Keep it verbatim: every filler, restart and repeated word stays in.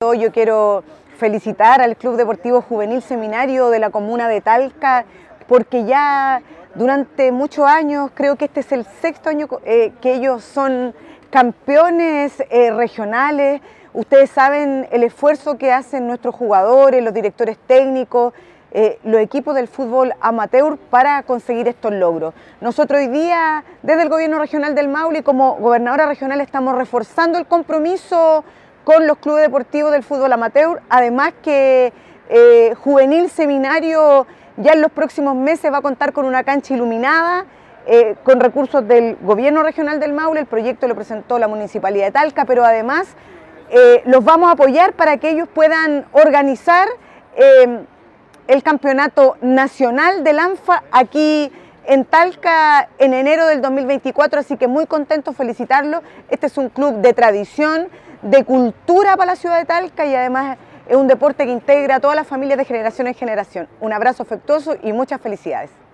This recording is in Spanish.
todo yo quiero felicitar al Club Deportivo Juvenil Seminario de la comuna de Talca, porque ya durante muchos años, creo que este es el sexto año eh, que ellos son campeones eh, regionales. Ustedes saben el esfuerzo que hacen nuestros jugadores, los directores técnicos, eh, los equipos del fútbol amateur para conseguir estos logros. Nosotros hoy día, desde el Gobierno Regional del Maule y como gobernadora regional, estamos reforzando el compromiso con los clubes deportivos del fútbol amateur, además que eh, Juvenil Seminario ya en los próximos meses va a contar con una cancha iluminada, eh, con recursos del Gobierno Regional del Maule. El proyecto lo presentó la Municipalidad de Talca, pero además eh, los vamos a apoyar para que ellos puedan organizar eh, el campeonato nacional del ANFA aquí en Talca en enero del dos mil veinticuatro, así que muy contentos, felicitarlo. Este es un club de tradición, de cultura para la ciudad de Talca y además es un deporte que integra a todas las familias de generación en generación. Un abrazo afectuoso y muchas felicidades.